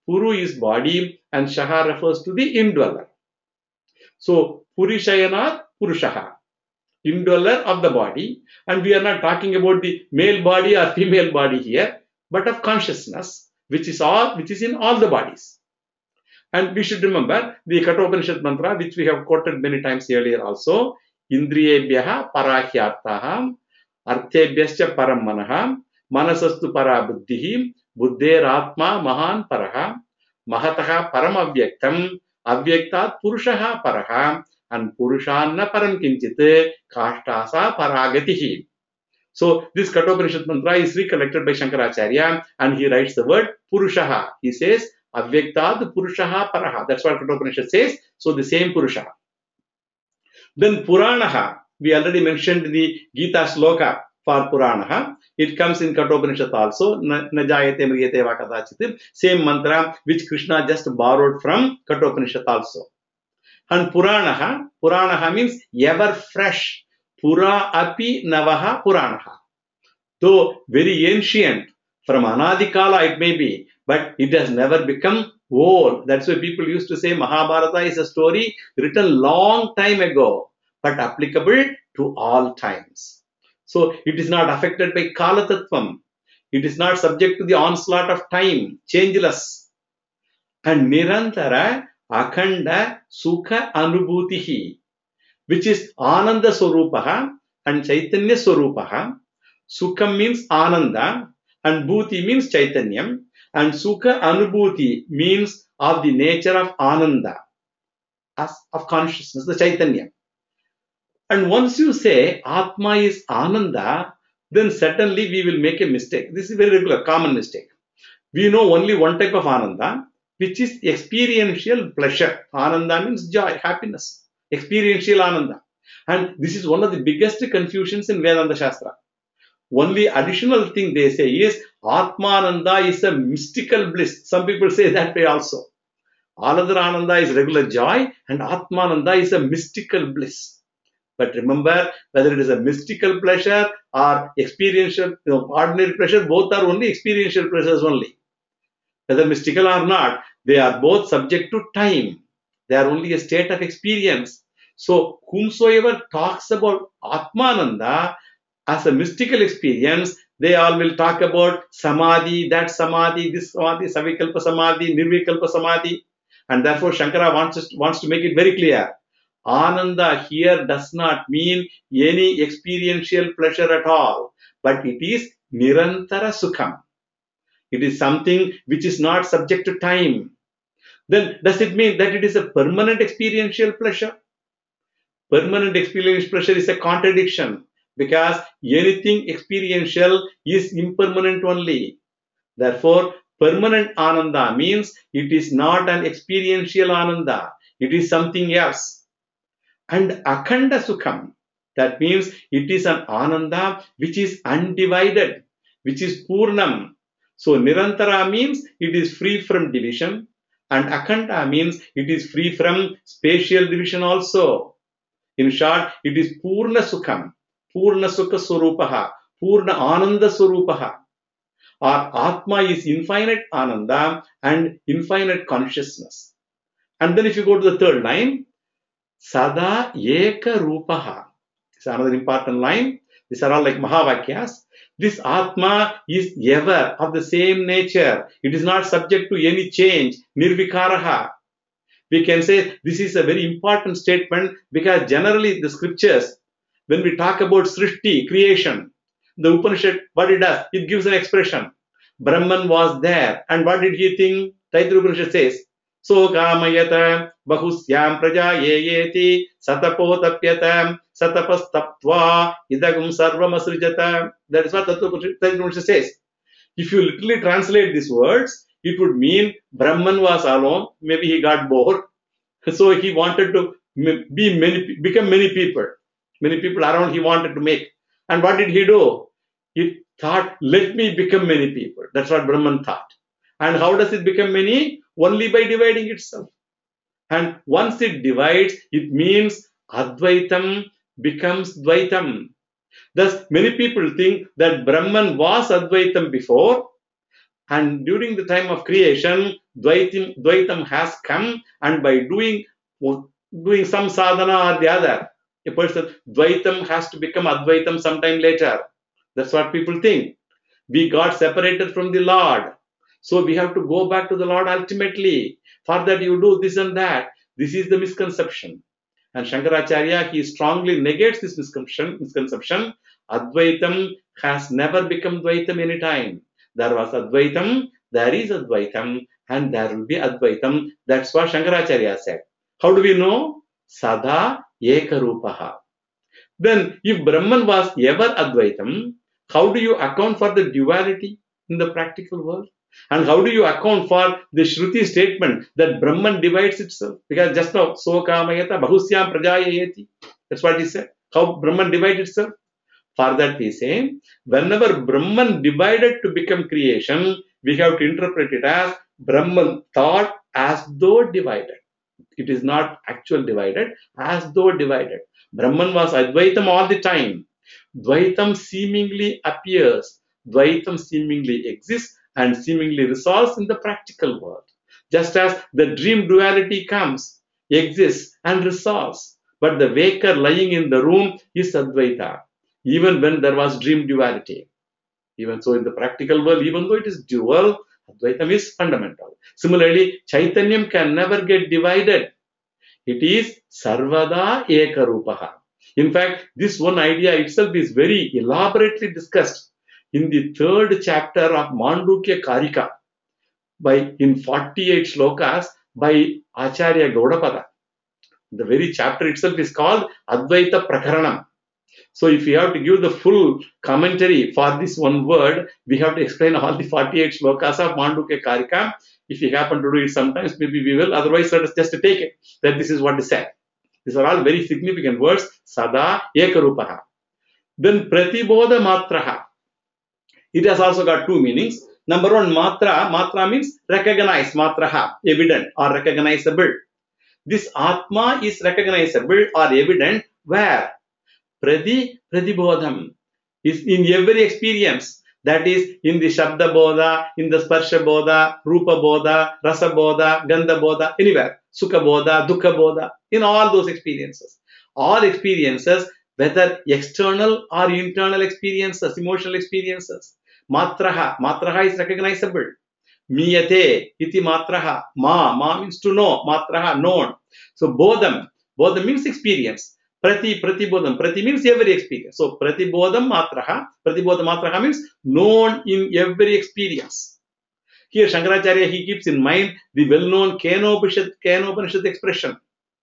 Puru is body and Shaha refers to the indweller. So, Purishayanat Purushaha, indweller of the body, and we are not talking about the male body or female body here, but of consciousness, which is all, which is in all the bodies. And we should remember the Kathopanishad mantra, which we have quoted many times earlier also. Indriyebhyaha parahyartaha, arthebhyascha param manaha, manasastu para buddhihi, buddher atma mahan paraha, mahataha param avyaktam, avyaktat purushaha paraha, and purushanna param kinchit, kashtasa paragatihi. So this Kathopanishad mantra is recollected by Shankaracharya, and he writes the word Purushaha. He says, Avyaktad Purushaha Paraha. That's what Kathopanishad says. So the same Purusha. Then Puranaha. We already mentioned the Gita Shloka for Puranaha. It comes in Kathopanishad also. Najayate mriyate va kadachit. Same mantra which Krishna just borrowed from Kathopanishad also. And Puranaha. Puranaha means ever fresh. Pura api navaha Puranaha. Though very ancient, from Anadikala it may be, but it has never become old. That's why people used to say Mahabharata is a story written long time ago, but applicable to all times. So it is not affected by Kala Tattvam. It is not subject to the onslaught of time, changeless. And Nirantara Akhanda Sukha Anubhutihi, which is Ananda Swarupaha and Chaitanya Swarupaha. Sukha means Ananda and Bhuti means Chaitanyam, and Sukha Anubhuti means of the nature of Ananda, as of consciousness, the Chaitanya. And once you say Atma is Ananda, then certainly we will make a mistake. This is a very regular, common mistake. We know only one type of Ananda, which is experiential pleasure. Ananda means joy, happiness, experiential Ananda. And this is one of the biggest confusions in Vedanta Shastra. Only additional thing they say is Atmananda is a mystical bliss. Some people say that way also. All other Ananda is regular joy and Atmananda is a mystical bliss. But remember, whether it is a mystical pleasure or experiential, you know, ordinary pleasure, both are only experiential pleasures only. Whether mystical or not, they are both subject to time. They are only a state of experience. So, whomsoever talks about Atmananda as a mystical experience, they all will talk about Samadhi, that Samadhi, this Samadhi, Savikalpa Samadhi, Nirvikalpa Samadhi. And therefore, Shankara wants, us, wants to make it very clear. Ananda here does not mean any experiential pleasure at all, but it is Nirantara Sukham. It is something which is not subject to time. Then does it mean that it is a permanent experiential pleasure? Permanent experiential pleasure is a contradiction, because anything experiential is impermanent only. Therefore, permanent Ananda means it is not an experiential Ananda. It is something else. And Akhanda Sukham, that means it is an Ananda which is undivided, which is Purnam. So Nirantara means it is free from division, and Akhanda means it is free from spatial division also. In short, it is Purna Sukham, Purna Sukha Swarupaha, Purna Ananda Swarupaha. Or Atma is infinite Ananda and infinite consciousness. And then if you go to the third line, Sada Eka Rupaha. It's another important line. These are all like Mahavakyas. This Atma is ever of the same nature. It is not subject to any change. Nirvikaraha. We can say this is a very important statement, because generally the scriptures, when we talk about Srishti, creation, the Upanishad, what it does, it gives an expression. Brahman was there. And what did he think? Taittiriya Upanishad says, So kamayata bahusyam praja yeyeti satapotapyatam satapastaptva idagum sarvam asrijata. That is what Taittiriya Upanishad says. If you literally translate these words, it would mean Brahman was alone. Maybe he got bored. So he wanted to be many, become many people. Many people around he wanted to make. And what did he do? He thought, let me become many people. That's what Brahman thought. And how does it become many? Only by dividing itself. And once it divides, it means Advaitam becomes Dvaitam. Thus, many people think that Brahman was Advaitam before, and during the time of creation, Dvaitam, Dvaitam has come, and by doing, doing some sadhana or the other, a person, Dvaitam has to become Advaitam sometime later. That's what people think. We got separated from the Lord. So we have to go back to the Lord ultimately. For that you do this and that. This is the misconception. And Shankaracharya, he strongly negates this misconception. misconception. Advaitam has never become Dvaitam any time. There was Advaitam, there is Advaitam, and there will be Advaitam. That's what Shankaracharya said. How do we know? Sada Ekarupaha. Then, if Brahman was ever Advaitam, how do you account for the duality in the practical world? And how do you account for the Shruti statement that Brahman divides itself? Because just now, so kamayata bahusyam prajayayati. That's what he said. How Brahman divides itself? For that we say, whenever Brahman divided to become creation, we have to interpret it as Brahman thought as though divided. It is not actual divided, as though divided. Brahman was Advaitam all the time. Dvaitam seemingly appears. Dvaitam seemingly exists and seemingly resolves in the practical world. Just as the dream duality comes, exists and resolves. But the waker lying in the room is Advaita, even when there was dream duality. Even so, in the practical world, even though it is dual, Advaitam is fundamental. Similarly, Chaitanyam can never get divided. It is Sarvada Ekarupaha. In fact, this one idea itself is very elaborately discussed in the third chapter of Mandukya Karika by in forty-eight shlokas by Acharya Gaudapada. The very chapter itself is called Advaita Prakaranam. So if we have to give the full commentary for this one word, we have to explain all the forty-eight shlokas of Mandukya Karika. If we happen to do it sometimes, maybe we will. Otherwise, let us just take it that this is what is said. These are all very significant words. Sada Ekarupaha. Then Pratibodha Matraha. It has also got two meanings. Number one, Matra. Matra means recognize. Matraha, evident or recognizable. This Atma is recognizable or evident where? Prati Pratibodham is in every experience. That is in the Shabda Bodha, in the Sparsha Bodha, Rupa Bodha, Rasa Bodha, Gandha Bodha, anywhere. Sukha Bodha, Dukkha Bodha, in all those experiences. All experiences, whether external or internal experiences, emotional experiences. Matraha, Matraha is recognizable. Miyate, iti Matraha, Ma, Ma means to know, Matraha, known. So Bodham, Bodham means experience. Prati, Pratibodham. Prati means every experience. So, Pratibodham Matraha. Pratibodham Matraha means known in every experience. Here, Shankaracharya, he keeps in mind the well-known Kenopanishad, Kenopanishad expression.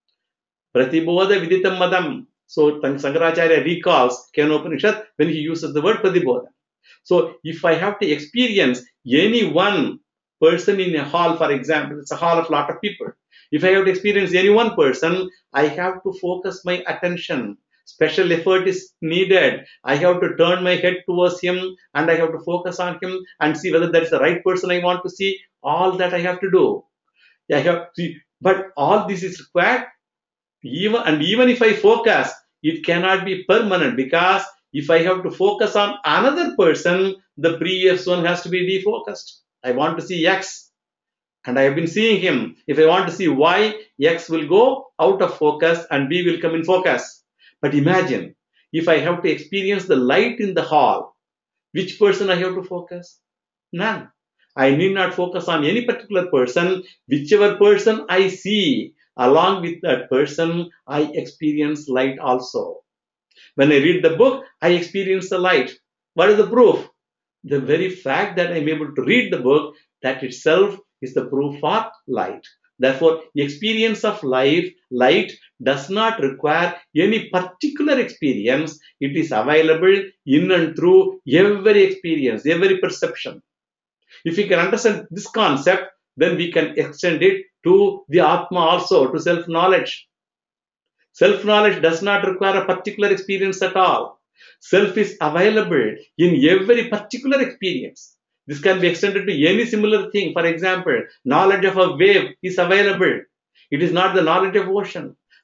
Pratibodha Viditam Madam. So, Shankaracharya recalls Kenopanishad when he uses the word Pratibodha. So, if I have to experience any one person in a hall, for example, it's a hall of a lot of people. If I have to experience any one person, I have to focus my attention. Special effort is needed. I have to turn my head towards him and I have to focus on him and see whether that is the right person I want to see. All that I have to do. I have to see. But all this is required. Even, and even if I focus, it cannot be permanent, because if I have to focus on another person, the previous one has to be defocused. I want to see X. And I have been seeing him. If I want to see Y, X will go out of focus and B will come in focus. But imagine, if I have to experience the light in the hall, which person I have to focus? None. I need not focus on any particular person. Whichever person I see, along with that person, I experience light also. When I read the book, I experience the light. What is the proof? The very fact that I am able to read the book, that itself is the proof for light. Therefore, experience of life, light does not require any particular experience. It is available in and through every experience, every perception. If we can understand this concept, then we can extend it to the Atma also, to self-knowledge. Self-knowledge does not require a particular experience at all. Self is available in every particular experience. This can be extended to any similar thing. For example, knowledge of a wave is available. It is not the knowledge of ocean.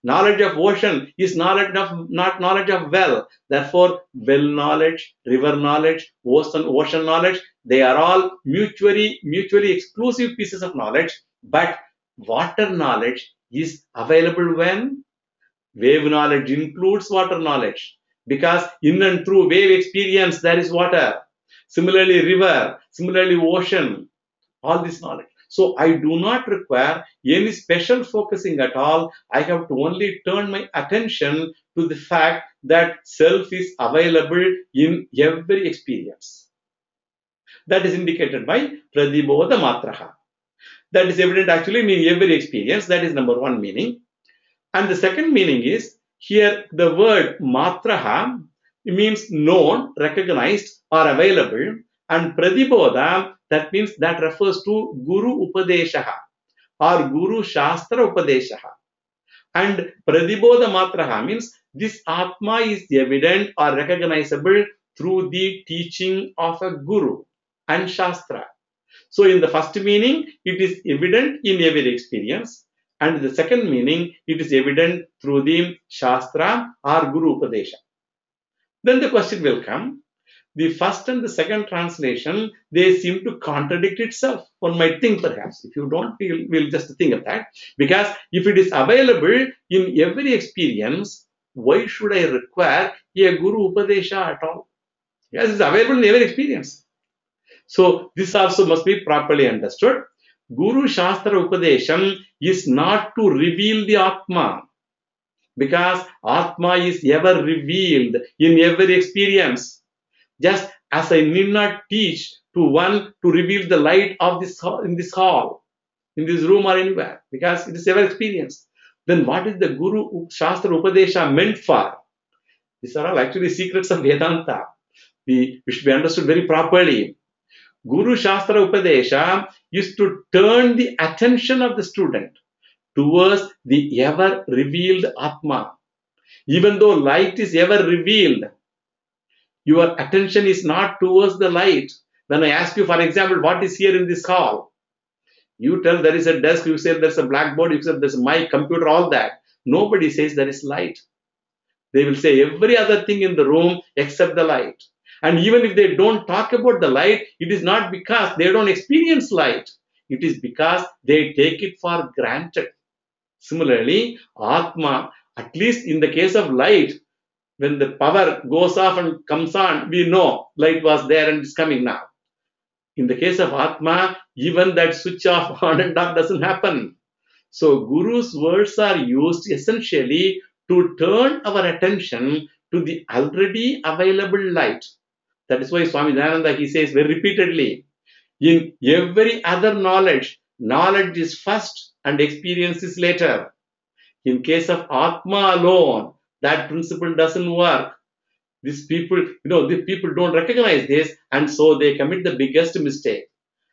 Knowledge of ocean is knowledge of not knowledge of well. Therefore, well knowledge, river knowledge, ocean, ocean knowledge, they are all mutually, mutually exclusive pieces of knowledge. But water knowledge is available when? Wave knowledge includes water knowledge, because in and through wave experience there is water. Similarly, river, similarly, ocean, all this knowledge. So I do not require any special focusing at all. I have to only turn my attention to the fact that self is available in every experience. That is indicated by Pradibodha Matraha. That is evident actually in every experience. That is number one meaning. And the second meaning is, here the word Matraha means known, recognized, or available. And Pradibodha, that means that refers to Guru Upadeshaha or Guru Shastra Upadeshaha. And Pradibodha Matraha means this Atma is evident or recognizable through the teaching of a Guru and Shastra. So in the first meaning, it is evident in every experience. And the second meaning, it is evident through the Shastra or Guru Upadesha. Then the question will come, the first and the second translation, they seem to contradict itself. One might think perhaps. If you don't, we'll, we'll just think of that. Because if it is available in every experience, why should I require a Guru Upadesha at all? Yes, it's available in every experience. So this also must be properly understood. Guru Shastra Upadesham is not to reveal the Atma, because Atma is ever revealed in every experience. Just as I need not teach to one to reveal the light of this in this hall, in this room or anywhere, because it is ever experienced. Then what is the Guru Shastra Upadesha meant for? These are all actually secrets of Vedanta. The, which should be understood very properly. Guru Shastra Upadesha is to turn the attention of the student towards the ever revealed Atma. Even though light is ever revealed, your attention is not towards the light. When I ask you, for example, what is here in this hall? You tell there is a desk, you say there's a blackboard, you say there's a mic, computer, all that. Nobody says there is light. They will say every other thing in the room except the light. And even if they don't talk about the light, it is not because they don't experience light. It is because they take it for granted. Similarly, Atma, at least in the case of light, when the power goes off and comes on, we know light was there and is coming now. In the case of Atma, even that switch off on and off doesn't happen. So Guru's words are used essentially to turn our attention to the already available light. That is why Swami Dayananda, he says very repeatedly, in every other knowledge, knowledge is first and experience is later. In case of Atma alone, that principle doesn't work. These people, you know, the people don't recognize this, and so they commit the biggest mistake.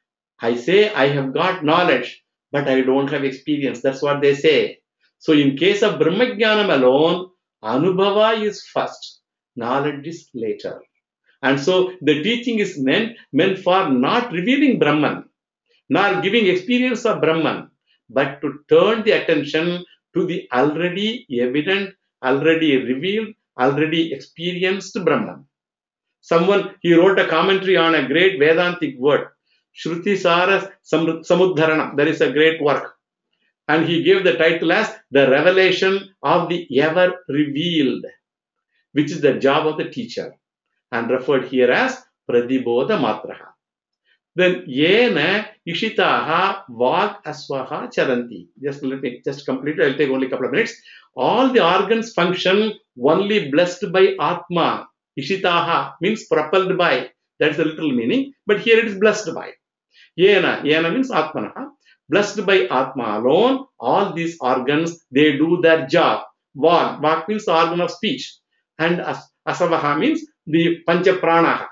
I say I have got knowledge, but I don't have experience. That's what they say. So in case of Brahmajnanam alone, Anubhava is first, knowledge is later. And so the teaching is meant, meant for not revealing Brahman, nor giving experience of Brahman, but to turn the attention to the already evident, already revealed, already experienced Brahman. Someone, he wrote a commentary on a great Vedantic word, Shruti Sara Samudharana. There is a great work. And he gave the title as The Revelation of the Ever Revealed, which is the job of the teacher, and referred here as Pradibodha Matraha. Then Yena Ishitaha Vag Aswaha Charanti. Just let me just complete it. I'll take only a couple of minutes. All the organs function only blessed by Atma. Ishitaha means propelled by. That's the literal meaning. But here it is blessed by. Yena. Yena means Atmanaha. Blessed by Atma alone, all these organs, they do their job. Vag. Vag means the organ of speech. And as Asavaha means the Pancha Pranaha.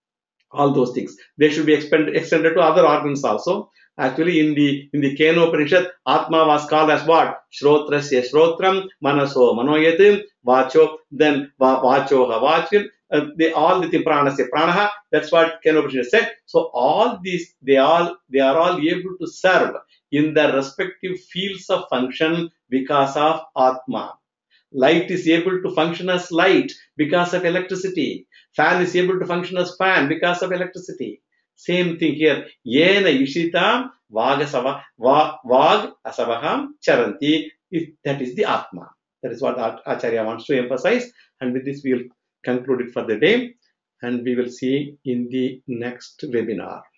All those things. They should be expend, extended to other organs also. Actually, in the in the Kena Upanishad, Atma was called as what? Shrotrasya Shrotram, Manaso Manoyatim, Vacho, then Vacho Havachim. Uh, they all the Pranasya Pranaha. That's what Kena Upanishad said. So all these, they all they are all able to serve in the respective fields of function because of Atma. Light is able to function as light because of electricity. Fan is able to function as fan because of electricity. Same thing here. Yena Ishitam Vagasava Vag Asavaham Charanti. That is the Atma. That is what Acharya wants to emphasize. And with this, we will conclude it for the day. And we will see in the next webinar.